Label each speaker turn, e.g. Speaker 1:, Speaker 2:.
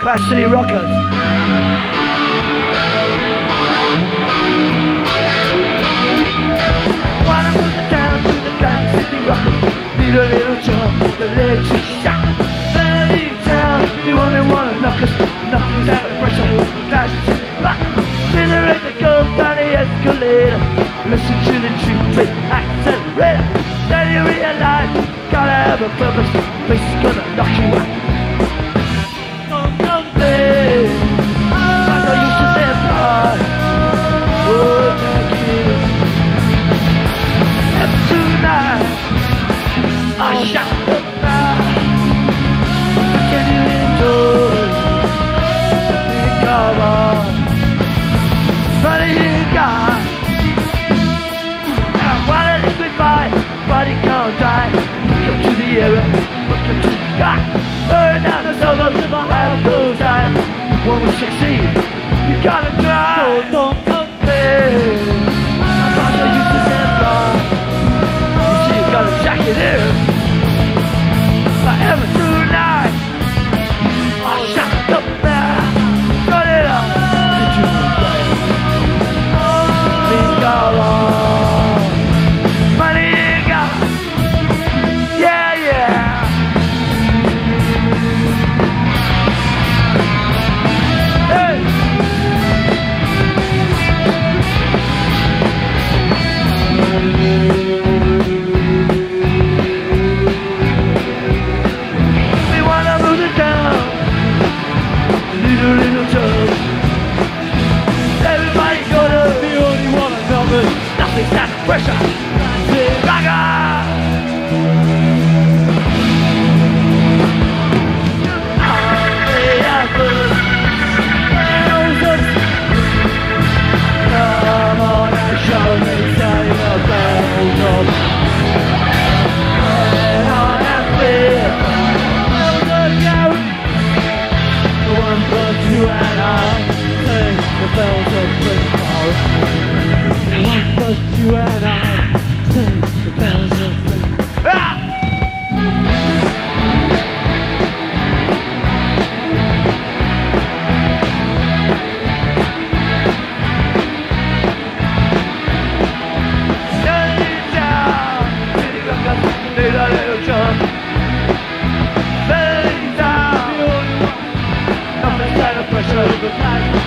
Speaker 1: Clash City Rockers. Wanna move it down to the Clash City Rockers. Need a little jump, the legs are shot. Valley town, you only wanna knock us. Nothing's out of pressure, Clash City Rockers. Accelerate the go down the escalator. Listen to the tree, accelerator. Then you realize, gotta have a purpose. This is gonna knock you out. Welcome to the sky. Burn down the suburbs if I have no time. When we succeed, you gotta try. So don't compare. I'm not so used to stand you see, you gotta jack it in. Forever tonight. I'll shut up now. Turn it up. Did you play? Think I'll money you got. Yeah, yeah. We wanna move it down, little job. Everybody gonna be only one another. Nothing's that pressure. Big rocker. Come on and show me, say the bells of on and feel the one plus you and I sing the bells of Springfield. The one plus you and I sing the bells of Springfield. Ah! Need a little jump. Belly down. Nothing's out of pressure.